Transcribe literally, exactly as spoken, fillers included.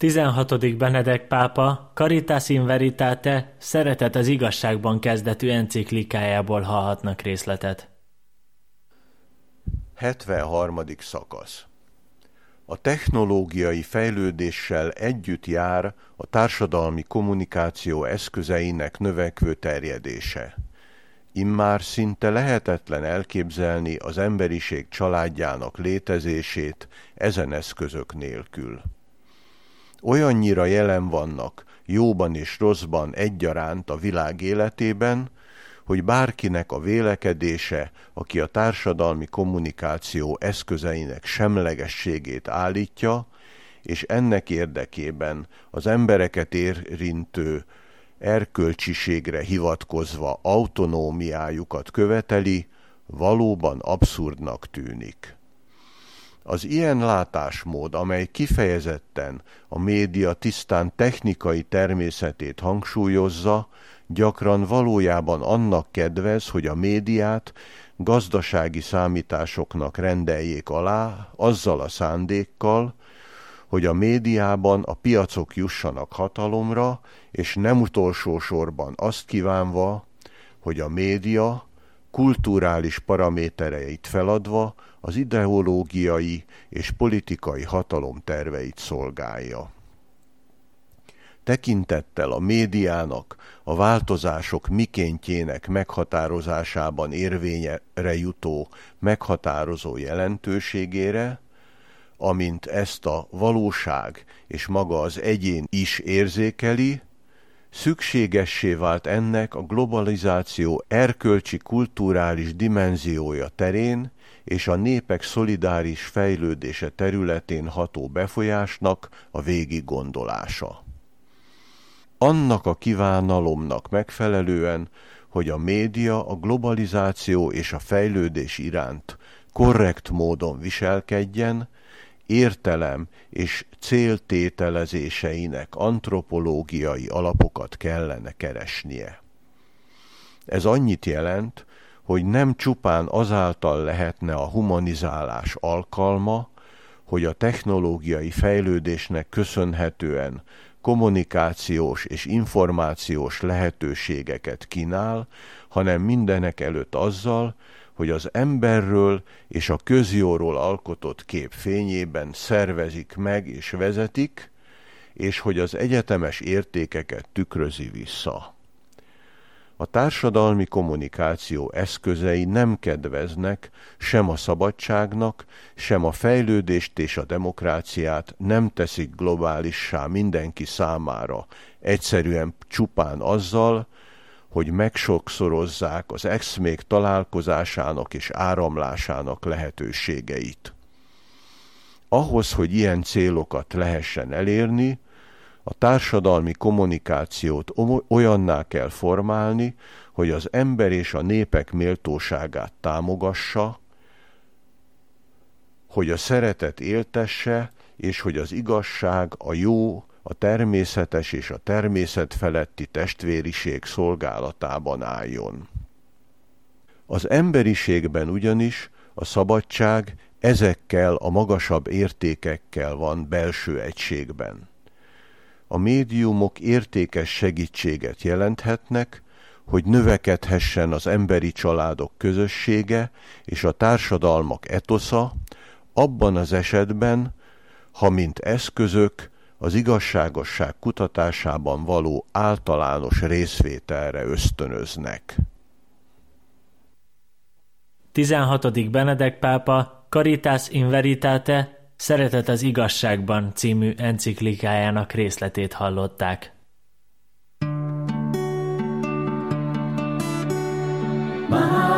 tizenhatodik Benedek pápa Caritas in Veritate, Szeretet az igazságban kezdetű enciklikájából hallhatnak részletet. hetvenharmadik szakasz. A technológiai fejlődéssel együtt jár a társadalmi kommunikáció eszközeinek növekvő terjedése. Immár szinte lehetetlen elképzelni az emberiség családjának létezését ezen eszközök nélkül. Olyannyira jelen vannak jóban és rosszban egyaránt a világ életében, hogy bárkinek a vélekedése, aki a társadalmi kommunikáció eszközeinek semlegességét állítja, és ennek érdekében az embereket érintő erkölcsiségre hivatkozva autonómiájukat követeli, valóban abszurdnak tűnik. Az ilyen látásmód, amely kifejezetten a média tisztán technikai természetét hangsúlyozza, gyakran valójában annak kedvez, hogy a médiát gazdasági számításoknak rendeljék alá, azzal a szándékkal, hogy a médiában a piacok jussanak hatalomra, és nem utolsó sorban azt kívánva, hogy a média kulturális paramétereit feladva az ideológiai és politikai hatalom terveit szolgálja. Tekintettel a médiának a változások mikéntjének meghatározásában érvényre jutó meghatározó jelentőségére, amint ezt a valóság és maga az egyén is érzékeli, szükségessé vált ennek a globalizáció erkölcsi kulturális dimenziója terén és a népek szolidáris fejlődése területén ható befolyásnak a végiggondolása. Annak a kívánalomnak megfelelően, hogy a média a globalizáció és a fejlődés iránt korrekt módon viselkedjen, értelem és céltételezéseinek antropológiai alapokat kellene keresnie. Ez annyit jelent, hogy nem csupán azáltal lehetne a humanizálás alkalma, hogy a technológiai fejlődésnek köszönhetően kommunikációs és információs lehetőségeket kínál, hanem mindenek előtt azzal, hogy az emberről és a közjóról alkotott kép fényében szervezik meg és vezetik, és hogy az egyetemes értékeket tükrözi vissza. A társadalmi kommunikáció eszközei nem kedveznek sem a szabadságnak, sem a fejlődést és a demokráciát nem teszik globálissá mindenki számára, egyszerűen csupán azzal, hogy megsokszorozzák az eszmék találkozásának és áramlásának lehetőségeit. Ahhoz, hogy ilyen célokat lehessen elérni, a társadalmi kommunikációt olyanná kell formálni, hogy az ember és a népek méltóságát támogassa, hogy a szeretet éltesse, és hogy az igazság, a jó, a természetes és a természet feletti testvériség szolgálatában álljon. Az emberiségben ugyanis a szabadság ezekkel a magasabb értékekkel van belső egységben. A médiumok értékes segítséget jelenthetnek, hogy növekedhessen az emberi családok közössége és a társadalmak etosza, abban az esetben, ha mint eszközök az igazságosság kutatásában való általános részvételre ösztönöznek. tizenhatodik Benedek pápa Caritas in Veritate, Szeretet az igazságban című enciklikájának részletét hallották. Bye.